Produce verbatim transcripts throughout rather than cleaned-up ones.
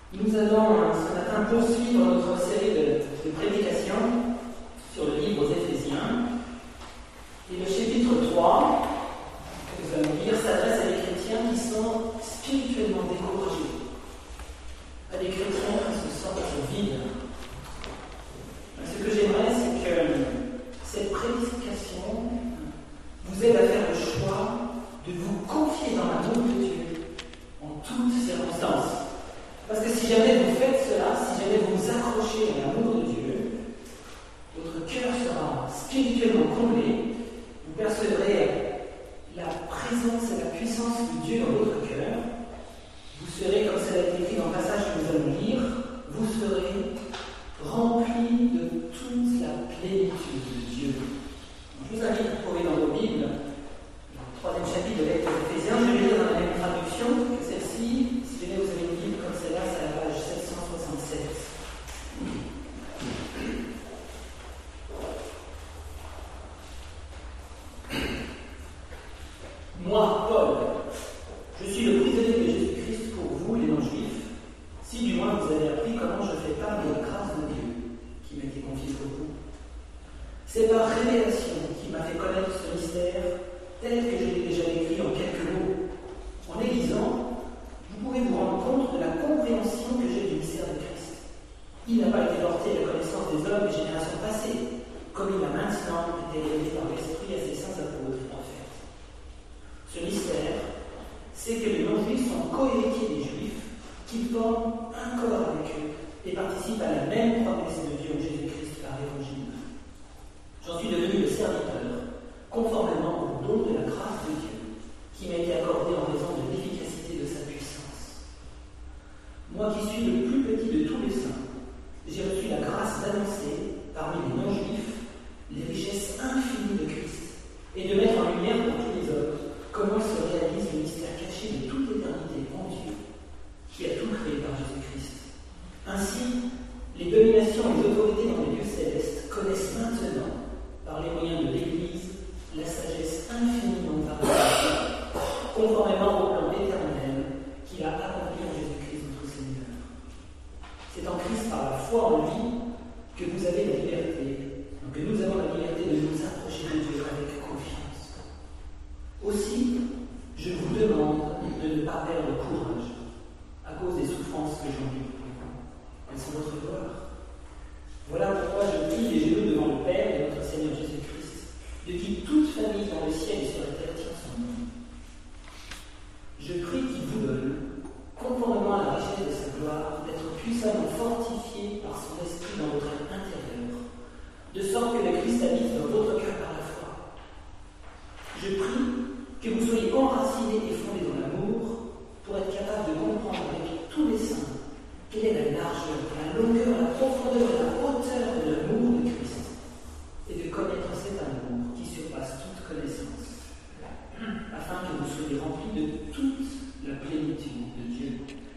Nous allons ce matin poursuivre notre série de, de prédications sur le livre aux Éphésiens. Et le chapitre trois, que nous allons lire, s'adresse à des chrétiens qui sont spirituellement découragés, à des chrétiens qui se sentent vides. Ce que j'aimerais, c'est que cette prédication vous aide à faire le choix de vous confier dans l'amour de Dieu en toutes circonstances. Parce que si jamais vous faites cela, si jamais vous vous accrochez à l'amour de Dieu, votre cœur sera spirituellement comblé, vous percevrez la présence et la puissance de Dieu dans votre cœur, vous serez, comme cela a été écrit dans le passage que nous allons lire, vous serez remplis de toute la plénitude de Dieu. Donc, je vous invite à trouver dans vos Bibles le troisième chapitre de l'Épître aux Éphésiens. Je vais lire dans la même traduction que celle-ci. Si jamais vous avez une Bible comme celle-là, c'est à la page sept cent soixante-sept. Moi, Paul, je suis le prisonnier de Jésus-Christ pour vous, les non-juifs, si du moins vous avez appris comment je fais part de la grâce de Dieu qui m'a été confiée pour vous. C'est par révélation qui m'a fait connaître ce mystère tel que je l'ai déjà écrit en quelques mots. En les lisant, vous pouvez vous rendre compte de la compréhension que j'ai du mystère de Christ. Il n'a pas été porté à la connaissance des hommes des générations passées, comme il a maintenant été révélé par l'Esprit à ses saints apôtres et prophètes. Ce mystère, c'est que les non-juifs sont cohéritiers des juifs, qui forment un corps avec eux et participent à la même promesse de Dieu en Jésus-Christ par l'Évangile. J'en suis devenu le serviteur, conformément au don de la grâce de Dieu, qui m'a été accordé en raison de l'efficacité de sa puissance. Moi qui suis le plus petit de tous les saints, j'ai reçu la grâce d'annoncer, parmi les non-juifs, les richesses infinies de Christ, et de mettre en lumière pour tous les hommes comment se réalise le mystère caché de toute éternité en Dieu, qui a tout créé par Jésus-Christ. Ainsi, les dominations et les autorités dans les lieux célestes connaissent maintenant, par les moyens de l'Église, la sagesse infiniment variée, conformément au plan éternel qu'il a accompli en Jésus-Christ notre Seigneur. C'est en Christ, par la foi en lui, que vous avez la liberté, que nous avons la liberté de nous approcher de Dieu avec confiance. Aussi, je vous demande de ne pas perdre courage à cause des souffrances que j'en vis pour vous. Elles sont votre gloire. Voilà pourquoi je prie les genoux devant le Père et notre Seigneur Jésus-Christ, de qui toute famille dans le ciel et sur la terre tient son nom. Je prie qu'il vous donne, conformément à la richesse de sa gloire, d'être puissamment fortifié par son esprit dans votre être intérieur, de sorte que le Christ habite dans votre cœur par la foi. Je prie que vous soyez enracinés et fondés dans l'amour, pour être capable de comprendre avec tous les saints quelle est la largeur, la longueur, la profondeur et la hauteur de l'amour de Christ, et de connaître cet amour qui surpasse toute connaissance, afin que vous soyez remplis de toute la plénitude de Dieu.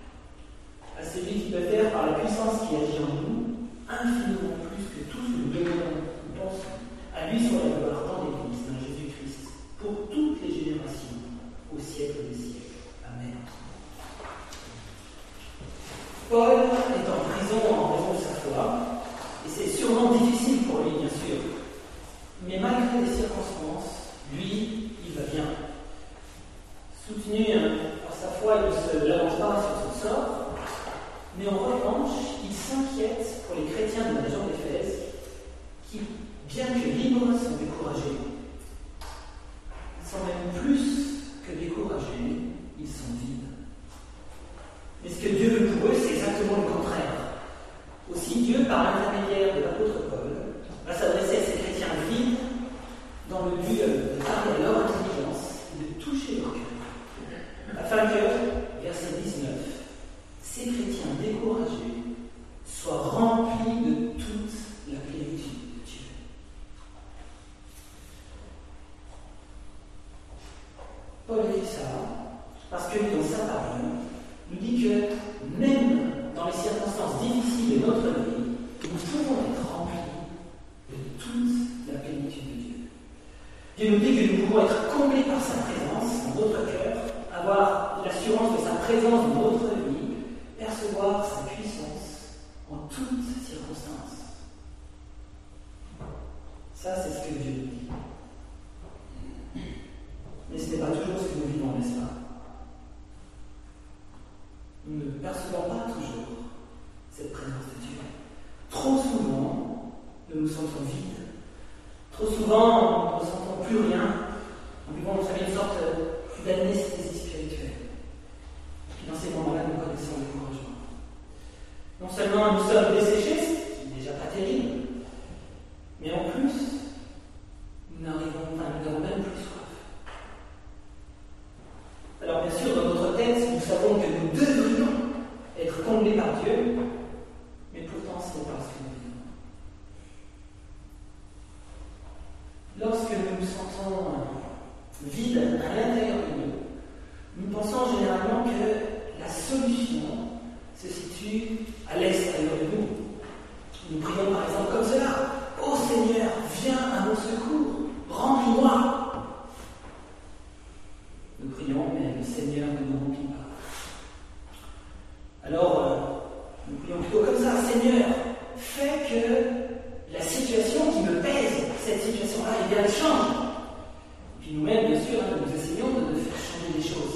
À celui qui peut faire par la puissance qui agit en nous, infiniment plus que tout ce que nous demandons ou pensons, à lui soit la gloire dans l'Église, dans Jésus-Christ, pour toutes les générations, au siècle des siècles. Amen. Paul est en prison en raison de sa foi, et c'est sûrement difficile pour lui, bien sûr. Mais malgré les circonstances, lui, il va bien. Soutenu par sa foi, il ne se lamente pas sur son sort, mais en revanche, il s'inquiète pour les chrétiens de la région d'Éphèse, qui, bien que libres, sont découragés. Ils sont même plus que découragés, ils sont vides. Mais ce que Dieu veut pour eux, c'est exactement le contraire. Aussi, Dieu, par l'intermédiaire de l'apôtre Paul, va s'adresser à ces chrétiens vides dans le but de parler à leur intelligence et de toucher leur cœur. Afin que, verset dix-neuf, ces chrétiens découragés soient remplis de toute la plénitude de Dieu. Paul écrit ça parce que dans sa parole, nous dit que même dans les circonstances difficiles de notre vie, nous pouvons être remplis de toute la plénitude de Dieu. Dieu nous dit que nous pouvons être comblés par sa présence dans notre cœur, avoir l'assurance de sa présence dans notre vie, percevoir sa puissance en toutes circonstances. Ça, c'est ce que Dieu nous dit. Mais ce n'est pas toujours ce que nous vivons, n'est-ce pas? Nous ne percevons pas toujours cette présence de Dieu. Trop souvent, nous nous sentons vides. Trop souvent, nous ne ressentons plus rien. Nous vivons une sorte d'anesthésie spirituelle. Et puis dans ces moments-là, nous connaissons le découragement. Non seulement nous sommes desséchés, ce qui n'est déjà pas terrible, mais en plus, nous n'arrivons, enfin, nous n'avons même plus soif. Alors bien sûr, dans notre texte, nous savons que nous devrions être comblés par Dieu, mais pourtant ce n'est pas ce que nous vivons. Lorsque nous nous sentons vides à l'intérieur de nous, nous pensons généralement que la solution se situe à l'extérieur de nous. Nous prions par exemple comme cela: « Ô Seigneur, viens à mon secours, remplis-moi !» Nous prions, mais le Seigneur ne nous remplit pas. Alors, euh, nous prions plutôt comme ça: « Seigneur, fais que la situation qui me pèse, cette situation-là, eh bien, elle change. » Et puis nous-mêmes, bien sûr, hein, nous essayons de faire changer les choses.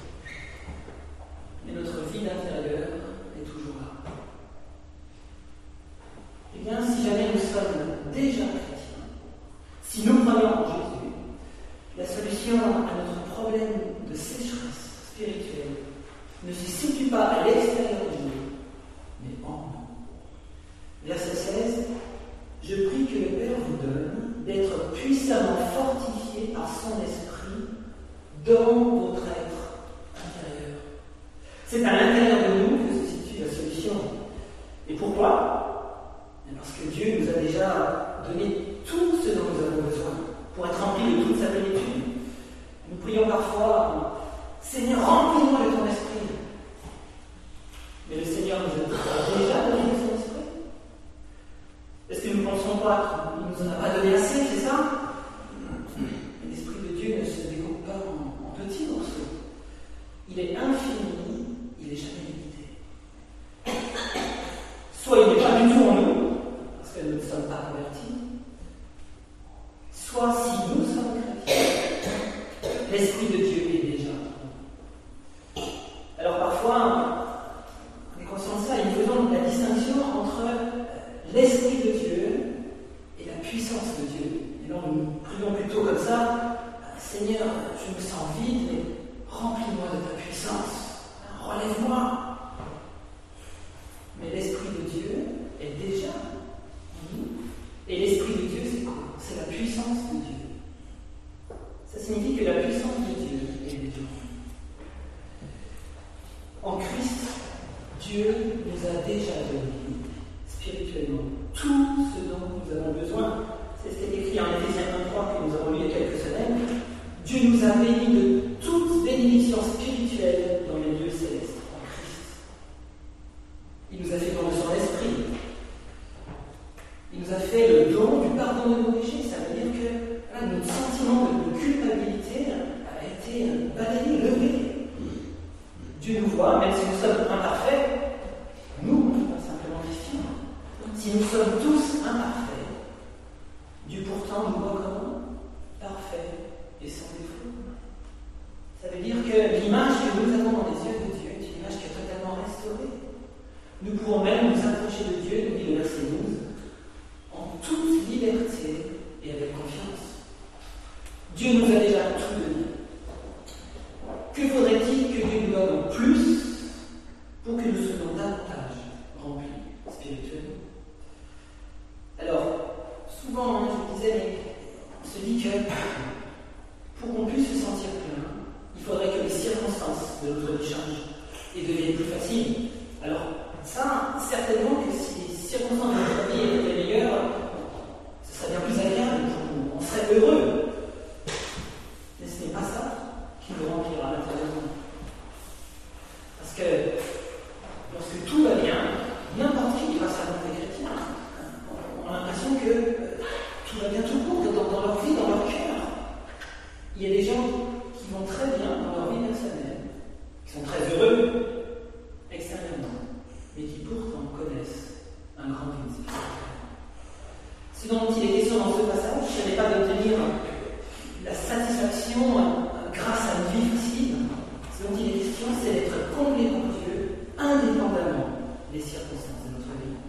Mais notre vie intérieure est toujours là. Eh bien, si jamais nous sommes déjà chrétiens, si nous croyons en Jésus, la solution à notre problème de sécheresse spirituelle ne se situe pas à l'extérieur de nous, mais en nous. Verset seize, « Je prie que le Père vous donne d'être puissamment fortifié par son esprit dans votre être intérieur. » C'est à l'intérieur de nous que se situe la solution. Et pourquoi? Parce que Dieu nous a déjà donné tout ce dont nous avons besoin pour être remplis de toute sa plénitude. Nous prions parfois: « Seigneur, remplis-moi de ton esprit. » Mais le Seigneur nous a déjà donné son esprit. Est-ce que nous ne pensons pas qu'il ne nous en a pas donné assez, c'est ça? L'esprit de Dieu ne se découpe pas en, en petits morceaux. Il est infini, il n'est jamais limité. Soit il n'est pas du tout en nous, parce que nous ne sommes pas convertis, soit si nous sommes chrétiens, l'Esprit de Dieu est déjà en nous. Alors parfois, on est conscient de ça et nous faisons la distinction entre l'Esprit de Dieu et la puissance de Dieu. Et alors nous prions plutôt comme ça: « Seigneur, je me sens vide, mais remplis-moi de ta puissance, relève-moi. » Mais l'Esprit de Dieu est déjà en nous. Et l'Esprit de Dieu, c'est quoi? C'est la puissance de Dieu. Ça signifie que la puissance de Dieu est déjà en nous. En Christ, Dieu nous a déjà donné spirituellement tout ce dont nous avons besoin. C'est ce qui est écrit en Éphésiens un trois que nous avons lu il y a quelques semaines. Dieu nous a bénis de toute bénédiction spirituelle dans les lieux célestes en Christ. Il nous a fait don de son esprit. Il nous a fait le don du pardon de nos péchés. Ça veut dire que là, notre sentiment de culpabilité a été balayé, levé. Dieu nous voit, même si nous sommes imparfaits, nous, pas simplement Christians. Si nous sommes tous imparfaits, Dieu pourtant nous voit comment? Parfait et sans défaut. Ça veut dire que l'image que nous avons dans les yeux de Dieu est une image qui est totalement restaurée. Nous pouvons même nous approcher de Dieu, nous dit le verset douze, en toute liberté et avec confiance. Dieu nous a déjà tout donné. Que faudrait-il que Dieu nous donne en plus pour que nous soyons davantage remplis spirituellement? Alors, souvent, hein, je vous disais, on se dit que pour qu'on puisse se sentir plein, il faudrait que les circonstances de notre vie changent et deviennent plus faciles. Alors, ça, certainement que si les circonstances de notre vie étaient meilleures, ce serait bien plus agréable pour nous, on serait heureux. Mais ce n'est pas ça qui nous remplira à l'intérieur de nous. Parce que lorsque tout va bien, n'importe qui va s'avancer chrétien. On a l'impression que tout va bien tout court dans, dans leur vie, dans leur cœur. Il y a des gens qui vont très bien dans leur vie personnelle, qui sont très heureux extérieurement. les circonstances de notre vie.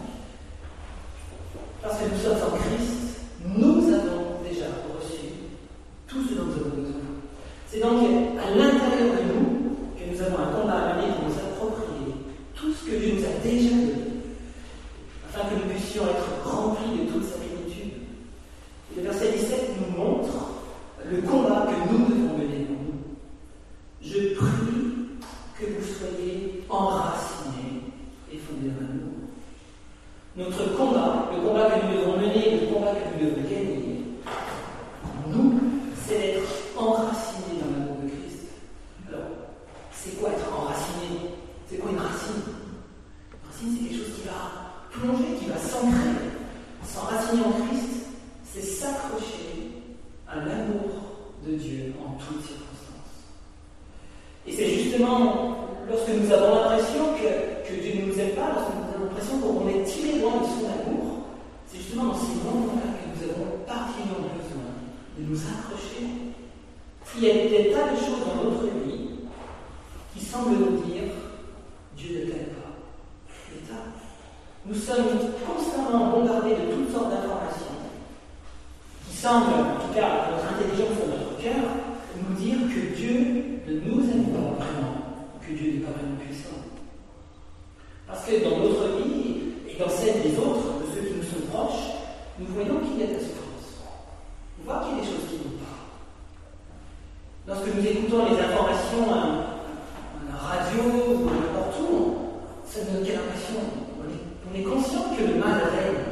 Parce que nous sommes en Christ, nous avons déjà reçu tout ce dont nous avons besoin. C'est donc à l'intérieur de nous que nous avons un combat à mener pour nous approprier tout ce que Dieu nous a déjà donné, afin que nous puissions être remplis de toute sa plénitude. Et le verset dix-sept nous montre le combat que nous devons mener pour nous. Je prie que vous soyez enracinés et fondés dans l'amour. Notre combat, le combat que nous devons mener, le combat que nous devons gagner, nous, c'est d'être enracinés dans l'amour de Christ. Alors, c'est quoi être enraciné? C'est quoi une racine? Une racine, c'est quelque chose qui va plonger, qui va s'ancrer. S'enraciner en Christ, c'est s'accrocher à l'amour de Dieu en toutes circonstances. Et c'est justement lorsque nous avons l'impression que, que Dieu ne nous aime pas, lorsque nous avons l'impression qu'on est tiré loin de son amour, c'est justement dans ces moments-là que nous avons particulièrement besoin de nous accrocher. Il y a des tas de choses dans notre vie qui semblent nous dire Dieu ne t'aime pas. Des tas. Nous sommes constamment bombardés de toutes sortes d'informations qui semblent, en tout cas notre intelligence ou notre cœur, nous dire que Dieu ne nous aime pas vraiment, que Dieu n'est pas vraiment puissant. Parce que dans notre vie et dans celle des autres, de ceux qui nous sont proches, nous voyons qu'il y a de la souffrance. On voit qu'il y a des choses qui ne vont pas. Lorsque nous écoutons les informations à, à la radio ou n'importe où, ça nous donne quelle impression? On est, on est conscient que le mal règne.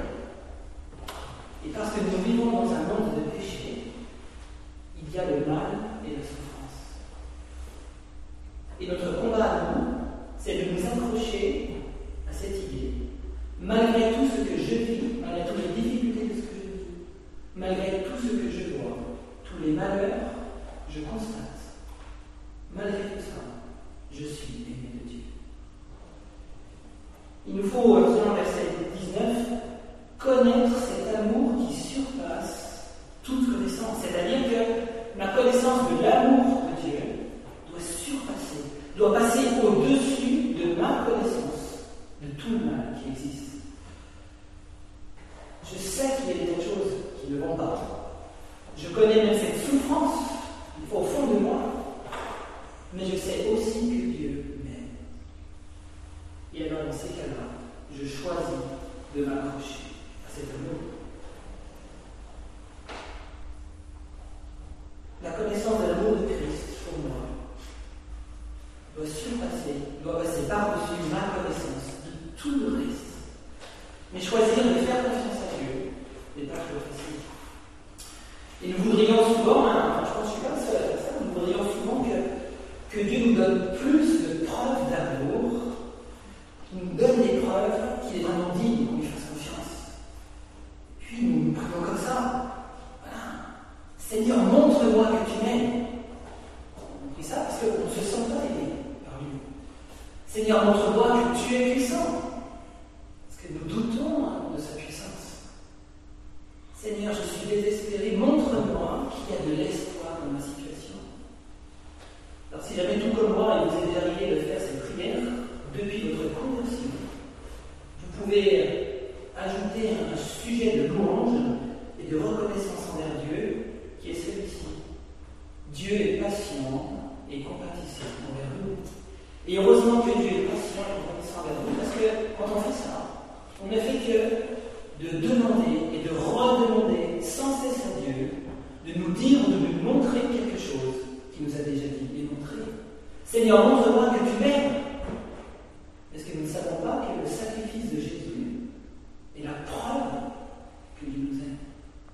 Et parce que nous vivons dans un monde de péché, il y a le mal et la souffrance. Et notre combat à nous, c'est de nous accrocher à cette idée, malgré tout ce que je vis, malgré toutes les difficultés de ce que je vis, malgré tout ce que je vois, tous les malheurs, je constate, malgré tout ça, je suis aimé de Dieu. Il nous faut, selon verset dix-neuf, connaître cet amour qui surpasse toute connaissance. C'est-à-dire que la connaissance de l'amour de Dieu doit surpasser, doit passer au-dessus de ma connaissance de tout le mal qui existe. Je sais qu'il y a des choses qui ne vont pas. Je connais même cette souffrance au fond de moi, mais je sais aussi que Dieu m'aime. Et alors, dans ces cas-là, je choisis de m'accrocher à cet amour. La connaissance de l'amour de Christ pour moi doit surpasser, doit passer par-dessus ma connaissance de tout le reste. Mais choisir de faire confiance à Dieu n'est pas toujours facile. Et nous voudrions souvent, hein, je pense que je suis pas seul à ça, nous voudrions souvent que, que Dieu nous donne plus de preuves d'amour, qu'il nous donne des preuves qu'il est vraiment digne qu'on lui fasse confiance. Puis nous nous prions comme ça. Voilà. Seigneur, montre-moi que tu m'aimes. On prie ça parce qu'on ne se sent pas aimé par lui. Seigneur, montre-moi que tu es puissant. Parce que nous doutons hein, de sa puissance. Seigneur, je suis désespéré, montre-moi qu'il y a de l'espoir dans ma situation. Alors si jamais tout comme moi, il vous est déjà arrivé de faire cette prière depuis votre conversion, vous pouvez ajouter un sujet de louange et de reconnaissance envers Dieu, qui est celui-ci. Dieu est patient et compatissant envers nous. Et heureusement que Dieu est patient et compatissant envers nous, parce que quand on fait ça, on ne fait que de demander et de redemander sans cesse à Dieu de nous dire ou de nous montrer quelque chose qu'il nous a déjà dit et montré. Seigneur, montre-moi que tu m'aimes. Est-ce que nous ne savons pas que le sacrifice de Jésus est la preuve que Dieu nous aime?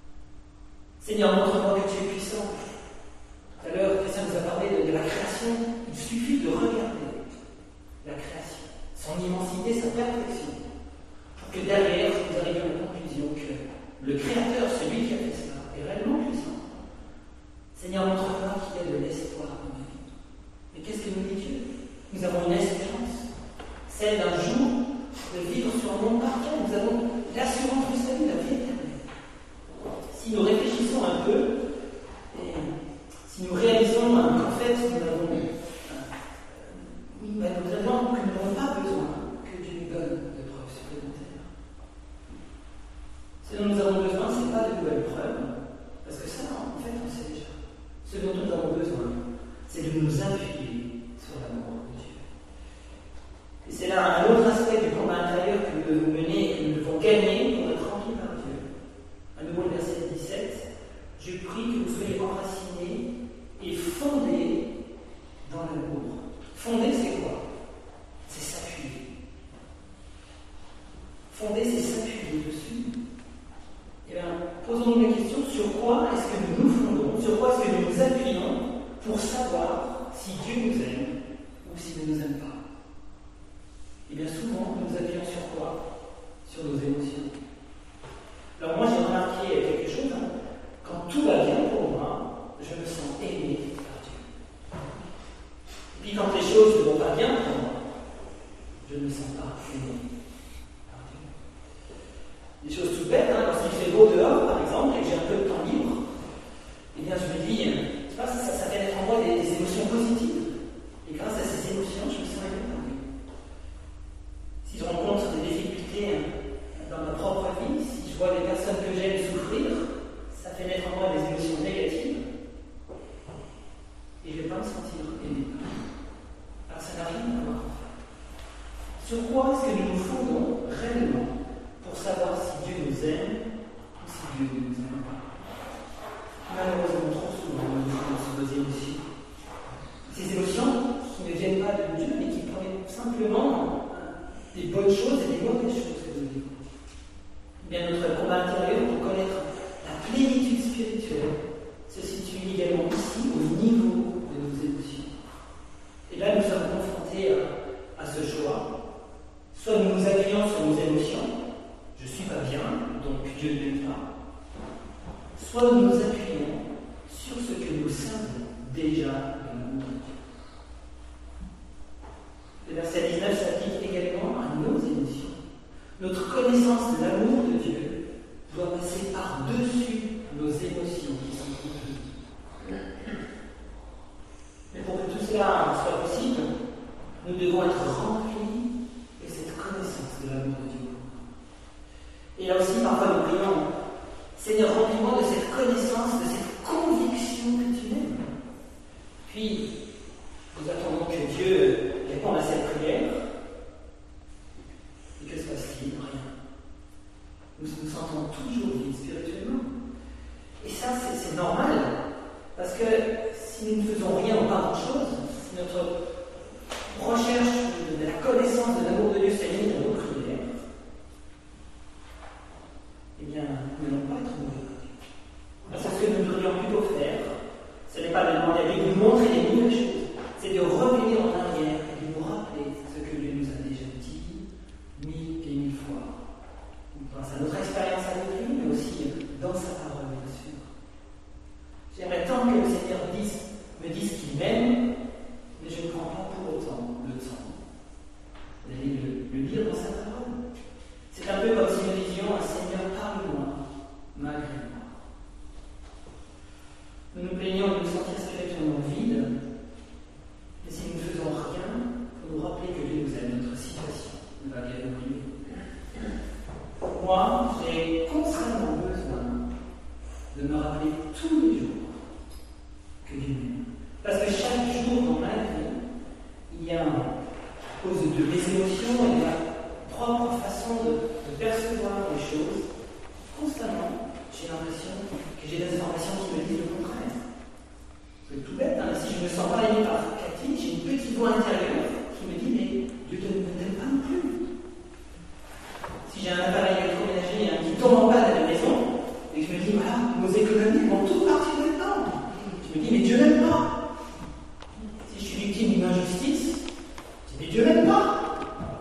Seigneur, montre-moi que tu es puissant. Tout à l'heure, Christian nous a parlé de, de la création. Il suffit de regarder la création, son immensité, sa perfection, pour que derrière, nous arrivions à la conclusion que le Créateur, celui qui a fait cela, est réellement puissant. Seigneur, montre-moi qu'il y a de l'espoir dans ma vie. Mais qu'est-ce que nous dit Dieu? Nous avons une espérance, celle d'un jour de vivre sur un monde parfait. Nous avons l'assurance du salut, la vie éternelle. Si nous réfléchissons un peu, et si nous réalisons qu'en fait, nous avons, euh, oui, bah, nous avons, que nous n'avons pas besoin que Dieu nous bien souvent, nous nous appuyons sur quoi? Sur nos émotions. Alors moi, j'ai remarqué quelque chose. Hein. Quand tout va bien pour moi, je me sens aimé par Dieu. Et puis quand les choses ne vont pas bien pour moi, je ne me sens pas aimé par Dieu. Des choses tout bêtes, hein, lorsqu'il fait beau dehors, par exemple, et que j'ai un peu de temps libre, eh bien je me dis, tu vois, ça, ça fait naître en moi des, des émotions positives. Et grâce à ces émotions, je me sens aimé par Dieu. Si je rencontre des difficultés dans ma propre vie, si je vois les personnes que j'aime souffrir, ça fait naître en moi des émotions négatives. Et je ne vais pas me sentir aimé. Alors ça n'a rien à voir. Sur quoi est-ce que nous nous fondons réellement pour savoir si Dieu nous aime ou si Dieu ne nous aime pas? Malheureusement, trop souvent, nous nous fondons sur nos émotions. Ces émotions qui ne viennent pas de Dieu, mais qui proviennent simplement des bonnes choses et des mauvaises choses que nous vivons. Bien, notre combat intérieur pour connaître la plénitude spirituelle se situe également ici, au niveau de nos émotions. Et là, nous sommes confrontés à, à ce choix. Soit nous nous appuyons sur nos émotions, je ne suis pas bien, donc Dieu ne m'aime pas. Soit nous nous appuyons sur ce que nous savons déjà de l'amour de Dieu. Le verset dix-neuf s'applique également à nos émotions. Notre connaissance de l'amour de Dieu doit passer par-dessus nos émotions qui sont contenues. Mais pour que tout cela soit possible, nous devons être remplis de cette connaissance de l'amour de Dieu. Et là aussi, parfois nous prions, Seigneur, remplis-moi de cette connaissance, de cette conviction que tu m'aimes. Puis, nous attendons que Dieu réponde à cette prière. Et que se passe-t-il? Rien. Nous nous sentons toujours vides spirituellement. Et ça, c'est, c'est normal. Parce que si nous ne faisons rien ou pas grand-chose, si notre recherche de la connaissance de l'amour de Dieu s'est mise dans nos prières, eh bien, nous n'allons pas être mauvais. Parce que ce que nous devrions plutôt faire, ce n'est pas de demander à Dieu de nous montrer les nouvelles choses, c'est de revenir en arrière et de nous rappeler ce que Dieu nous a déjà dit mille et mille fois. Grâce à notre expérience avec lui, mais aussi dans sa parole, bien sûr. J'aimerais tant que le Seigneur dise, me dise qu'il m'aime, mais je ne prends pas pour autant le temps d'aller le, le lire dans sa parole. C'est un peu comme si nous disions à Seigneur, parle-moi, malgré moi. Nous nous plaignons de nous sentir spirituellement vides, et si nous ne faisons rien pour nous rappeler que Dieu nous aime, notre situation ne va bien évoluer. Moi, j'ai constamment besoin de me rappeler tous les jours que Dieu m'aime. Parce que chaque jour dans ma vie, il y a, à cause de mes émotions et de ma propre façon de, de percevoir les choses, constamment, j'ai l'impression que j'ai des informations qui me disent le contraire. C'est tout bête, hein. Si je ne me sens pas aimé par Cathy, j'ai une petite voix intérieure qui me dit mais Dieu ne t'aime pas non plus. Si j'ai un appareil électroménager hein, qui tombe en panne à la maison, et que je me dis voilà, nos économies vont toutes partir là-dedans. Je me dis mais Dieu n'aime pas. Si je suis victime d'une injustice, je dis mais Dieu n'aime pas.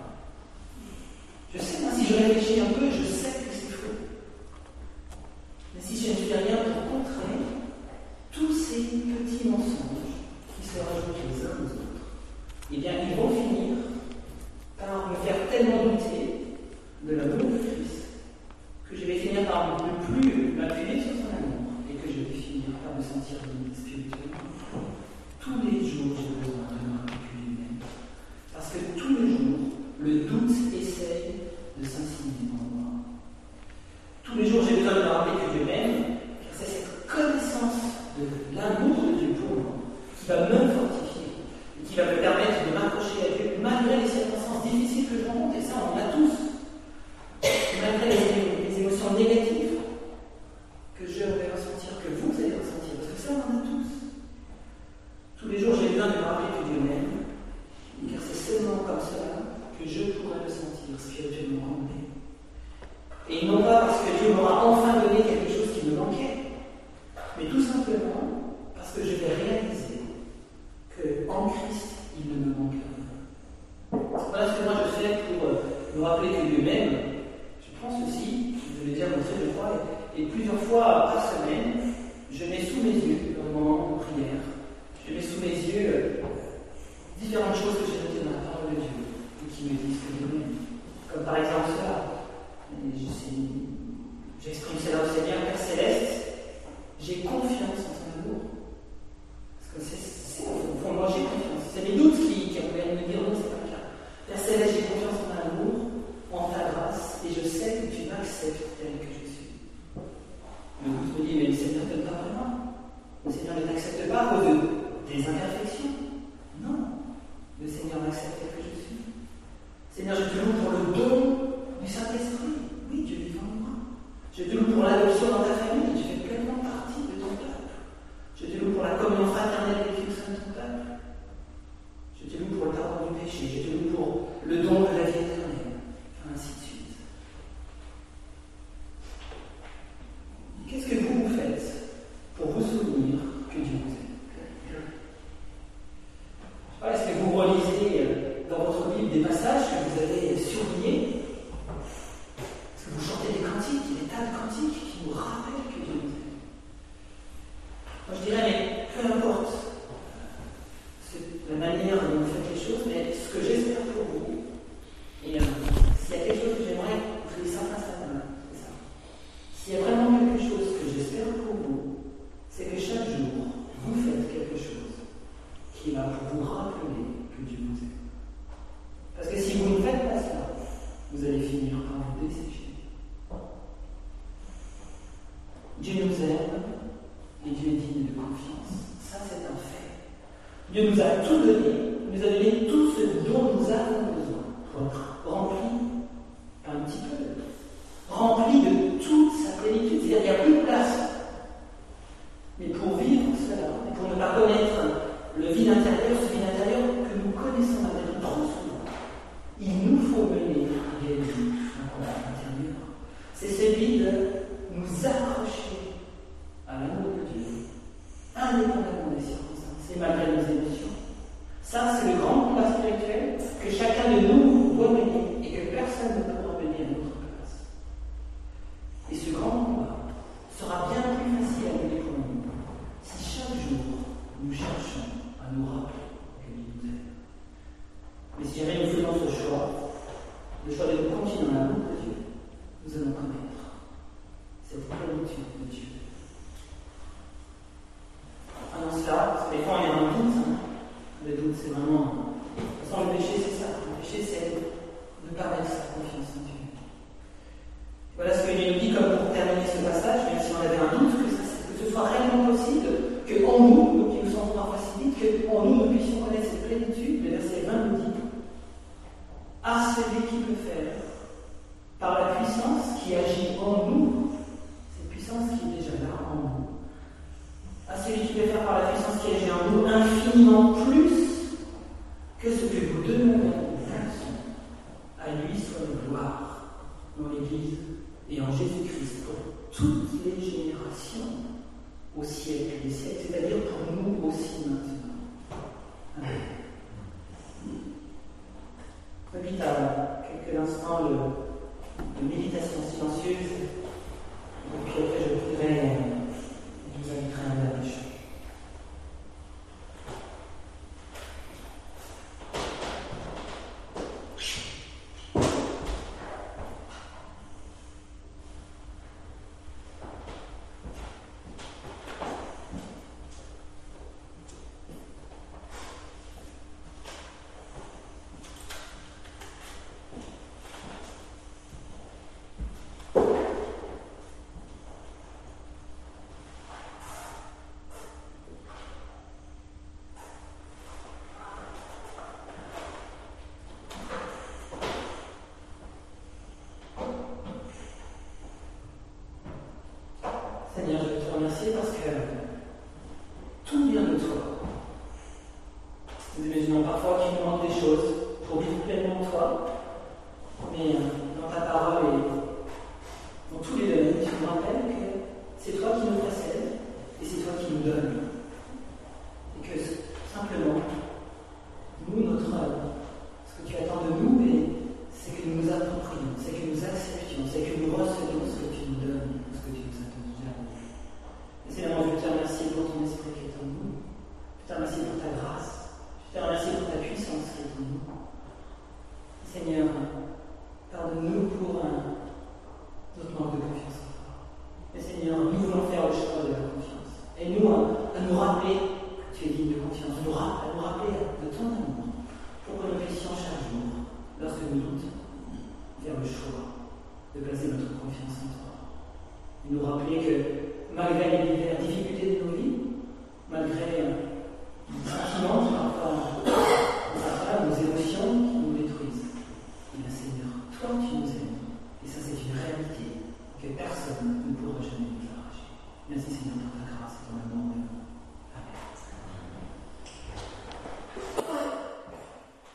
Je sais, moi, si je réfléchis un peu, je sais que c'est faux. Mais si je ne fais rien pour contrer tous ces petits mensonges qui se rajoutent les uns aux autres, eh bien, ils vont finir par me faire tellement douter de l'amour de Christ que je vais finir par ne plus m'appuyer sur son amour et que je vais finir par me sentir vide spirituellement. Tous les jours, j'ai besoin de me rappeler que Dieu m'aime. Parce que tous les jours, le doute essaye de s'insinuer en moi. Tous les jours, j'ai besoin de me rappeler que Dieu m'aime, car c'est cette connaissance de l'amour de Dieu pour moi qui va me fortifier et qui va me permettre de m'accrocher à Dieu malgré les circonstances difficiles que je rencontre, et ça on l'a tous, malgré les, les émotions négatives que je vais ressentir, que vous allez ressentir, parce que ça on en a tous. Tous les jours j'ai besoin de me rappeler que Dieu m'aime, car c'est seulement comme cela que je pourrai me sentir spirituellement rempli. Et non pas parce que Dieu m'aura enfin donné quelque chose qui me manquait, mais tout simplement parce que je vais réaliser qu'en Christ, il ne me manque rien. Voilà ce que moi je fais pour me rappeler que Dieu m'aime, je prends ceci, je vais le dire comme ça, je crois, et, et plusieurs fois par semaine, je mets sous mes yeux, dans le moment de prière, je mets sous mes yeux euh, différentes choses que j'ai notées dans la parole de Dieu, et qui me disent que Dieu m'aime. Comme par exemple cela, j'exprime cela au Seigneur, Père Céleste, j'ai confiance en ton amour. Parce que c'est, c'est au fond, moi j'ai confiance. C'est mes doutes qui, qui ont voulu me dire non, c'est pas le cas. Père Céleste, j'ai confiance en ton amour, en ta grâce, et je sais que tu m'acceptes tel que je suis. Le doute me dit, mais le Seigneur ne t'aime pas vraiment. Le Seigneur ne t'accepte pas à cause de des imperfections. Non, le Seigneur m'accepte tel que je suis. Seigneur, je te loue pour le don du Saint-Esprit. Oui, Dieu vit en moi. Je te loue pour l'adoption dans ta famille. Je fais pleinement partie de ton peuple. Je te loue pour la communion fraternelle avec le sein de ton peuple. Je te loue pour le pardon du péché. Je te loue pour le don de la vie éternelle. Ainsi de suite. Qu'est-ce que vous, vous faites pour vous souvenir que Dieu vous aime? Je sais pas, est-ce que vous relisez dans votre Bible des passages que vous avez surlignés? Est-ce que vous chantez des cantiques, des tas de cantiques qui vous rappellent que Dieu vous aime? Moi je dirais, mais peu importe la manière dont vous faites les choses, mais ce que j'espère pour vous, et euh, s'il y a quelque chose que j'aimerais que vous ayez ça face à la main, c'est ça. S'il y a vraiment quelque chose que j'espère pour vous, c'est que chaque jour, vous faites quelque chose qui va vous rappeler que Dieu vous aime. Parce que si vous ne faites pas ça, vous allez finir par vous dessécher. Dieu nous aime et Dieu est digne de confiance. Ça, c'est un fait. Dieu nous a tout donné, il nous a donné tout ce dont nous avons besoin pour être rempli, un petit peu, rempli de toute sa plénitude. C'est-à-dire qu'il n'y a plus de place. Mais pour vivre cela, et pour ne pas connaître le vide intérieur, ce vide intérieur que nous connaissons maintenant trop souvent, il nous faut mener à réaliser un combat intérieur. C'est celui de nous accrocher à l'amour de Dieu, indépendamment des circonstances et malgré nos émotions. Ça, c'est le grand combat spirituel que chacun de nous doit mener et que personne ne pourra mener à notre place. Et ce grand combat sera bien plus facile à mener pour nous si chaque jour nous cherchons à nous rappeler que Dieu nous aime. Mais si jamais nous faisons ce choix, le choix de nous continuer dans l'amour de Dieu, nous allons connaître cette plénitude de Dieu. Avant cela, parce que des fois il y a un doute, hein. Le doute c'est vraiment. De toute façon, le péché c'est ça. Le péché c'est de ne pas mettre sa confiance en Dieu. Voilà ce que Dieu nous dit comme pour terminer ce passage, même si on avait un doute, que, ça, que ce soit réellement possible, qu'en nous, nous qui nous sentons parfois si vite, qu'en nous, nous puissions connaître cette plénitude. Le verset vingt nous dit à celui qui peut faire, par la puissance qui agit en nous, cette puissance qui est déjà là en nous, à celui qui peut faire par la puissance qui agit en nous infiniment plus que ce que vous demandez ou pensons, à lui soit la gloire dans l'Église et en Jésus-Christ pour toutes les générations au siècle des siècles, c'est-à-dire pour nous aussi maintenant. Amen. Invite à quelques instants de, de méditation silencieuse, et puis après je prierai et je vous inviterai à un dernier chant. Seigneur, je te remercie parce que tout vient de toi. Nous imaginons parfois qu'il nous manque des choses pour vivre pleinement toi, mais dans ta parole et dans tous les domaines, tu nous rappelles que c'est toi qui nous précèdes et c'est toi qui nous donnes. Et que simplement, nous, notre œuvre, ce que tu attends de nous, c'est que nous nous apprenions confiance en toi. Et nous rappeler que malgré les diverses difficultés de